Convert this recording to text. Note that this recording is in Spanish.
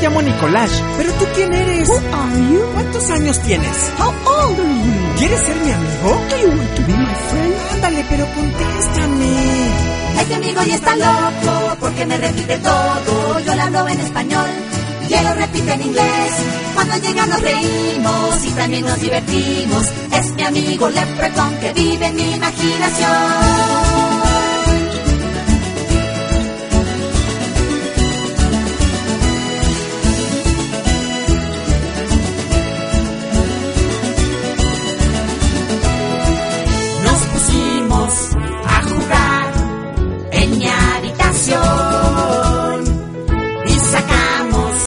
llamo Nicolás. ¿Pero tú quién eres? Who are you? ¿Cuántos años tienes? How old are you? ¿Quieres ser mi amigo? Do you want to be my friend? Ándale, pero contéstame. Este amigo ya está loco porque me repite todo. Yo le hablo en español y él lo repite en inglés. Cuando llega nos reímos y también nos divertimos. Es mi amigo Leprechaun que vive en mi imaginación.